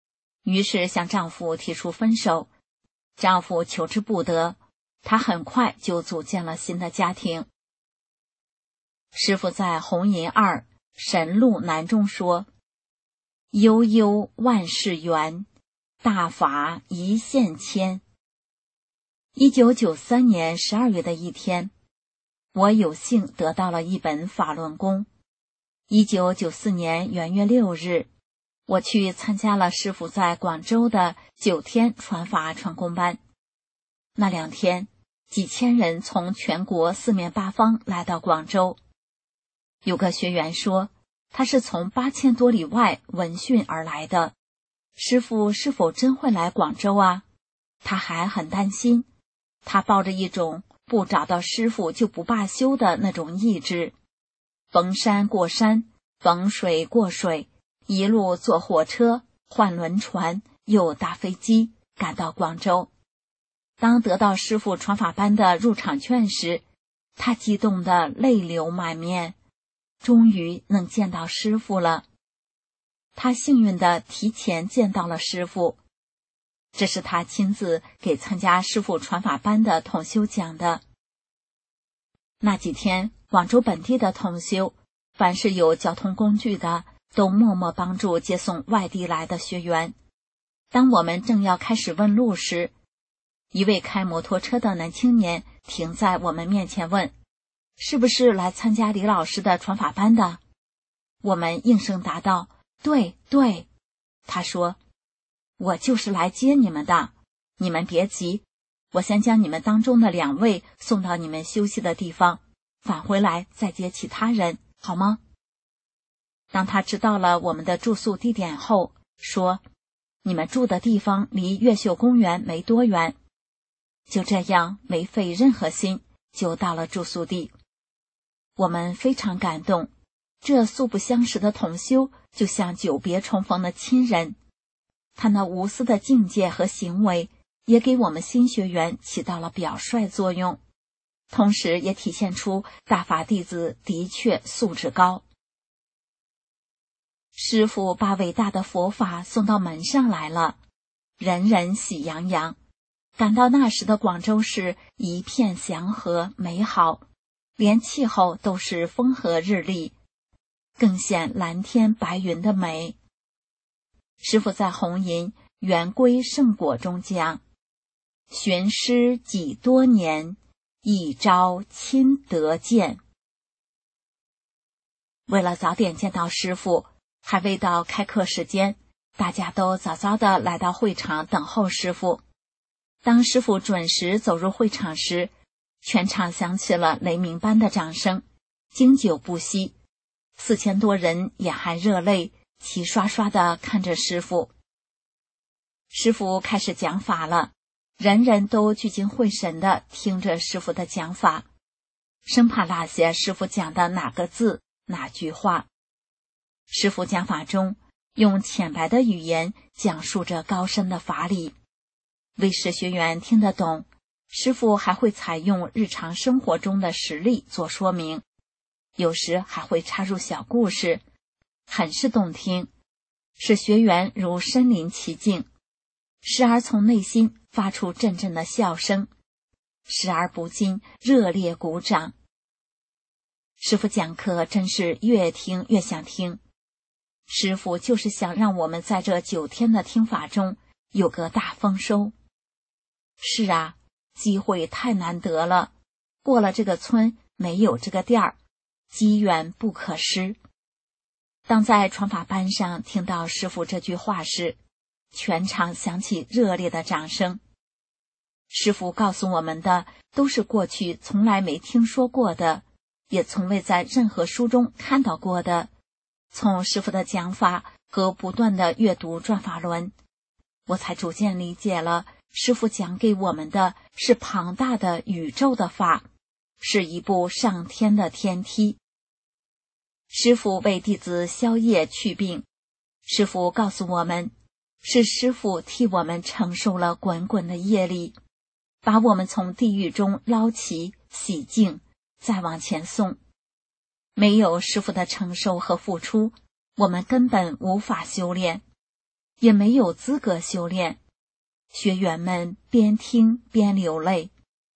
于是向丈夫提出分手。丈夫求之不得，她很快就组建了新的家庭。师父在《弘淫二神录南》中说：悠悠万事圆，大法一线牵。1993年12月的一天，我有幸得到了一本法轮功。1994年元月6日，我去参加了师父在广州的9天传法传功班。那2天，几千人从全国四面八方来到广州。有个学员说，他是从8000多里外闻讯而来的。师父是否真会来广州啊？他还很担心，他抱着一种不找到师父就不罢休的那种意志，逢山过山，逢水过水，一路坐火车、换轮船，又搭飞机赶到广州。当得到师父传法班的入场券时，他激动得泪流满面，终于能见到师父了。他幸运地提前见到了师父，这是他亲自给参加师父传法班的同修讲的。那几天，广州本地的同修，凡是有交通工具的，都默默帮助接送外地来的学员。当我们正要开始问路时，一位开摩托车的男青年停在我们面前问：是不是来参加李老师的传法班的？我们应声答道：对对。他说：我就是来接你们的，你们别急，我先将你们当中的2位送到你们休息的地方，返回来再接其他人，好吗？当他知道了我们的住宿地点后，说：你们住的地方离越秀公园没多远。就这样，没费任何心就到了住宿地。我们非常感动，这素不相识的同修就像久别重逢的亲人。他那无私的境界和行为也给我们新学员起到了表率作用，同时也体现出大法弟子的确素质高。师父把伟大的佛法送到门上来了，人人喜洋洋，感到那时的广州市一片祥和美好，连气候都是风和日丽，更显蓝天白云的美。师父在弘淫圆规圣果中讲：寻师几多年，一朝亲得见。为了早点见到师父，还未到开课时间，大家都早早地来到会场等候师父。当师父准时走入会场时，全场响起了雷鸣般的掌声，经久不息。4000多人眼含热泪，齐刷刷地看着师父。师父开始讲法了，人人都聚精会神地听着师父的讲法，生怕落下师父讲的哪个字哪句话。师父讲法中用浅白的语言讲述着高深的法理，为使学员听得懂，师父还会采用日常生活中的实例做说明，有时还会插入小故事，很是动听，使学员如身临其境，时而从内心发出阵阵的笑声，时而不禁热烈鼓掌。师父讲课真是越听越想听，师父就是想让我们在这9天的听法中有个大丰收。是啊，机会太难得了，过了这个村没有这个店儿，机缘不可失。当在传法班上听到师父这句话时，全场响起热烈的掌声。师父告诉我们的都是过去从来没听说过的，也从未在任何书中看到过的。从师父的讲法和不断的阅读转法轮，我才逐渐理解了师父讲给我们的是庞大的宇宙的法，是一部上天的天梯。师父为弟子消业去病，师父告诉我们，是师父替我们承受了滚滚的业力，把我们从地狱中捞起洗净，再往前送。没有师父的承受和付出，我们根本无法修炼。 也没有资格修炼。学员们边听边流泪。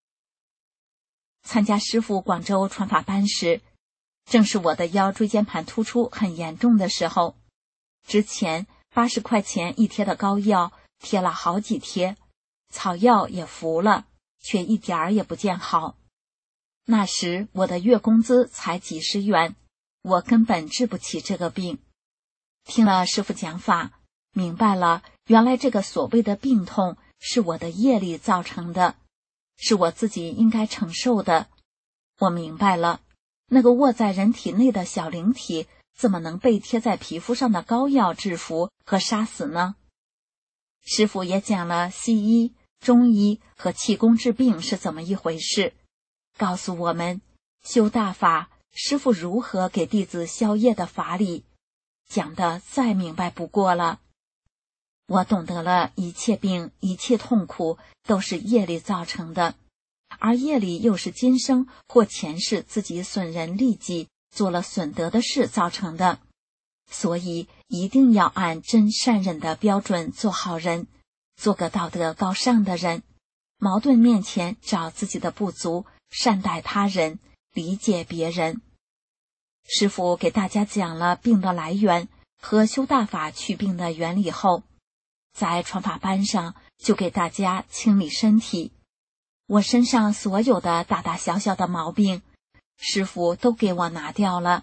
参加师父广州传法班时，正是我的腰椎间盘突出很严重的时候。之前80块钱一贴的膏药贴了好几贴，草药也服了，却一点儿也不见好。那时我的月工资才几十元，我根本治不起这个病。听了师父讲法，明白了，原来这个所谓的病痛是我的业力造成的，是我自己应该承受的。我明白了，那个卧在人体内的小灵体怎么能被贴在皮肤上的膏药制服和杀死呢？师父也讲了西医、中医和气功治病是怎么一回事，告诉我们修大法，师父如何给弟子消业的法理，讲得再明白不过了。我懂得了一切病、一切痛苦都是业力造成的，而业力又是今生或前世自己损人利己、做了损德的事造成的。所以一定要按真善忍的标准做好人，做个道德高尚的人。矛盾面前找自己的不足，善待他人，理解别人。师父给大家讲了病的来源和修大法祛病的原理后，在传法班上就给大家清理身体。我身上所有的大大小小的毛病，师父都给我拿掉了。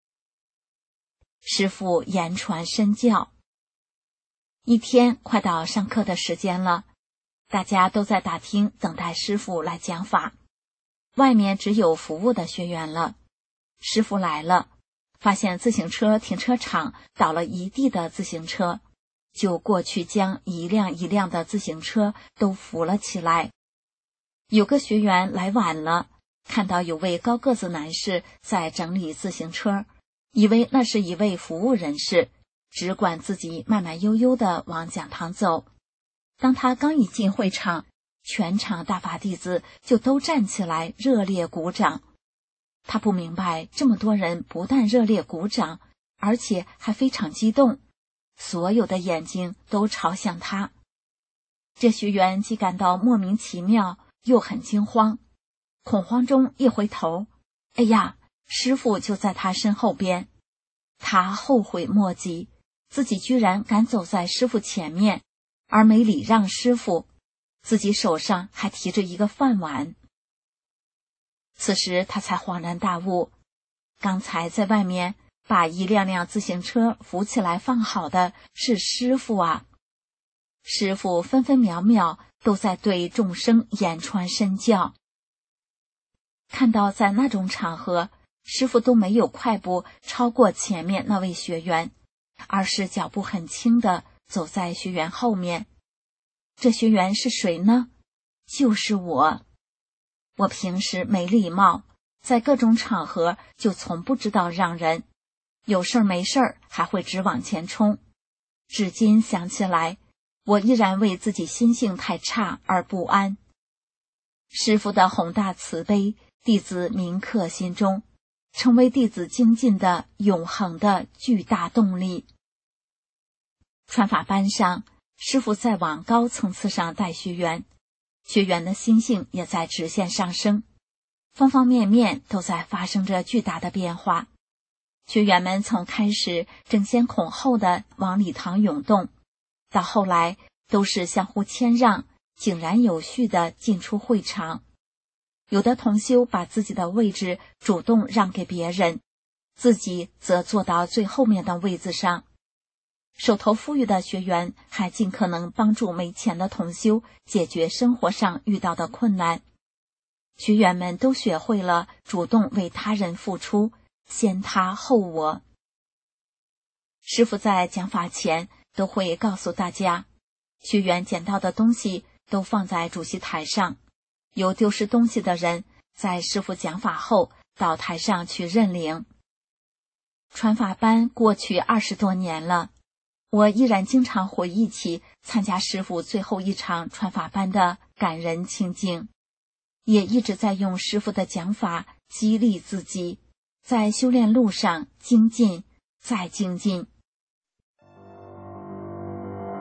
师父言传身教。一天快到上课的时间了，大家都在大厅等待师父来讲法，外面只有服务的学员了。师父来了，发现自行车停车场倒了一地的自行车，就过去将一辆一辆的自行车都扶了起来。有个学员来晚了，看到有位高个子男士在整理自行车，以为那是一位服务人士，只管自己慢慢悠悠地往讲堂走。当他刚一进会场，全场大法弟子就都站起来热烈鼓掌。他不明白，这么多人不但热烈鼓掌，而且还非常激动，所有的眼睛都朝向他。这学员既感到莫名其妙，又很惊慌。恐慌中一回头，哎呀，师父就在他身后边。他后悔莫及，自己居然敢走在师父前面，而没礼让师父，自己手上还提着一个饭碗。此时他才恍然大悟，刚才在外面把一辆辆自行车扶起来放好的是师父啊！师父分分秒秒都在对众生言传身教。看到在那种场合，师父都没有快步超过前面那位学员，而是脚步很轻地走在学员后面。这学员是谁呢？就是我。我平时没礼貌，在各种场合就从不知道让人，有事没事还会直往前冲。至今想起来，我依然为自己心性太差而不安。师父的宏大慈悲，弟子铭刻心中，成为弟子精进的永恒的巨大动力。传法班上，师父在往高层次上带学员，学员的心性也在直线上升，方方面面都在发生着巨大的变化。学员们从开始争先恐后的往礼堂涌动，到后来都是相互谦让，井然有序地进出会场。有的同修把自己的位置主动让给别人，自己则坐到最后面的位子上。手头富裕的学员还尽可能帮助没钱的同修解决生活上遇到的困难。学员们都学会了主动为他人付出，先他后我。师父在讲法前都会告诉大家，学员捡到的东西都放在主席台上，有丢失东西的人在师父讲法后到台上去认领。传法班过去20多年了，我依然经常回忆起参加师父最后一场传法班的感人情景，也一直在用师父的讲法激励自己，在修炼路上精进再精进。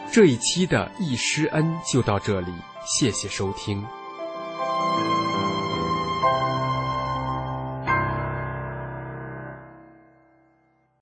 这一期的易师恩就到这里，谢谢收听。